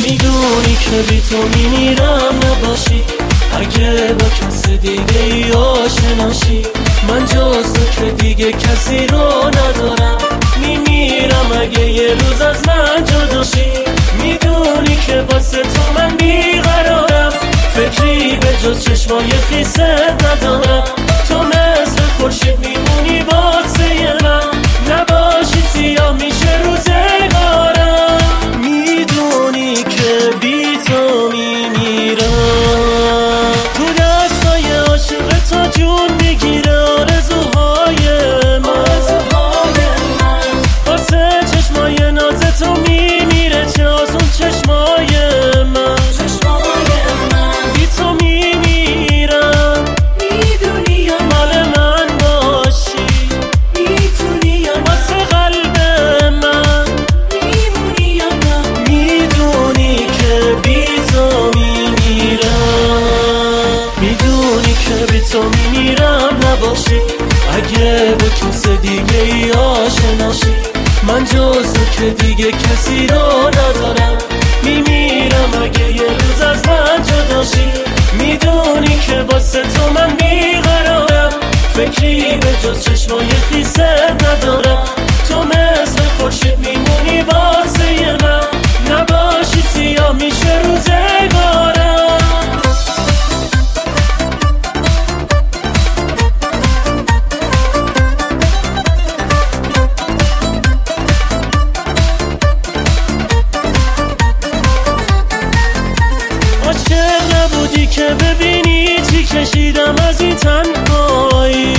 میدونی که بی تو میمیرم نباشی، اگه با کس دیگه ای آشناشی، من جز تو که دیگه کسی رو ندارم، میمیرم اگه یه روز از من جداشی. میدونی که واسه تو من بیقرارم، فکری به جز چشمای خیست ندارم، تو مثل خورشید میمونی واسه من، نباشی سیاه میشه روزگارم. میدونی که بی تو میمیرم، تو دستای عاشق تو جون میگیره آرزوهای من، واسه چشمای ناز تو میمیره چه از اون چشمای من، بی تو میمیرم. میدونی یا مال من باشی، میتونی یا واسه قلب من میمونی یا نه، میدونی که بی تو میمیرم، میدونی که بی تو میمیرم نباشی، اگه با کس دیگه ای آشناشی، من جز تو که دیگه کسی رو ندارم، میمیرم اگه یه روز از من جداشی. میدونی که واسه تو من بیقرارم، فکری به جز چشمای خیست ندارم، تو مثل خورشید میمونی واسه من، نباشی سیاه میشه روزگارم. عاشق نبودی که ببینی چی کشیدم از این تنهایی،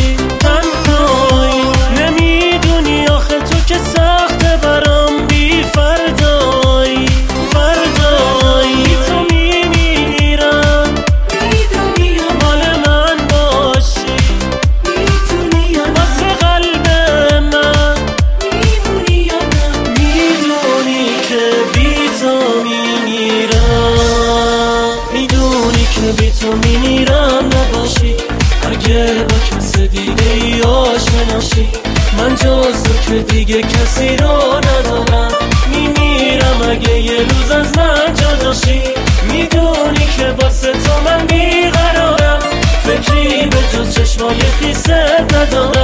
نمیدونی آخه تو که سخته برام بی فردایی، بی تو میمیرم، میدونی یا مال من باشی، میتونی یا واسه قلب من میمونی یا نه، میدونی که بی تو میمیرم، میدونی که بی تو میمیرم نباشی، اگه با کس دیگه ای آشناشی، من جز تو که دیگه کسی رو ندارم، میمیرم اگه یه روز از من جداشی. میدونی که واسه تو من بیقرارم، فکری به جز چشمای خیست ندارم،